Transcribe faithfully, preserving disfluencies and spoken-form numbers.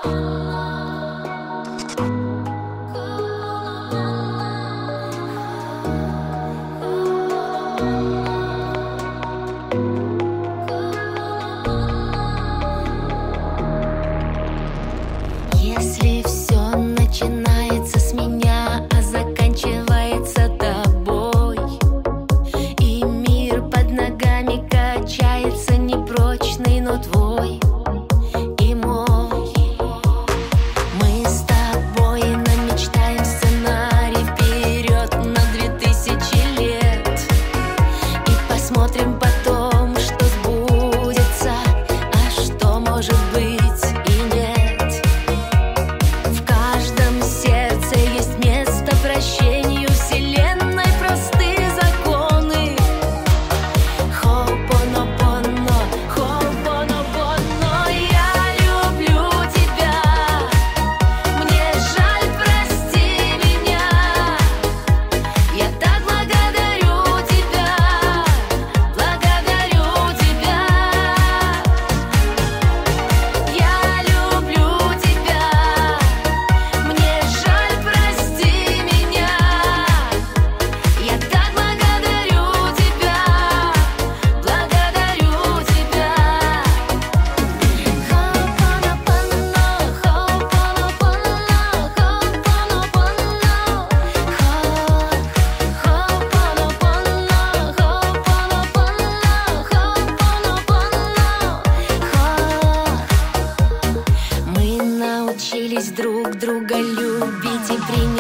Если все начинается с меня, а заканчивается тобой, и мир под ногами качается непрочный, но твой и мой. Мы с тобой намечтаем сценарий вперед на две тысячи лет, и посмотрим потом, что сбудется, а что может быть и нет. В каждом сердце есть место прощению вселенной, простые законы. Хо'поноpono, хо'поноpono. Я люблю тебя, мне жаль, прости меня. Я так благодарю тебя, благодарю тебя. Я люблю тебя, мне жаль, прости меня. Я так благодарю тебя, благодарю тебя. Мы научились друг друга любить и принимать.